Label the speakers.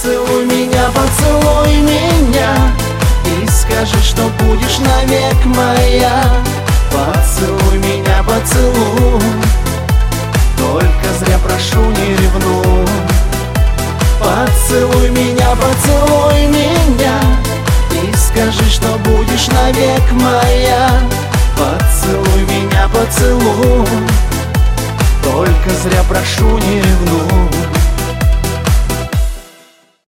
Speaker 1: Поцелуй меня, поцелуй меня и скажи, что будешь навек моя. Поцелуй меня, поцелуй, только зря прошу, не ревнуй. Поцелуй меня, поцелуй меня и скажи, что будешь навек моя. Поцелуй меня, поцелуй, только зря прошу, не ревнуй.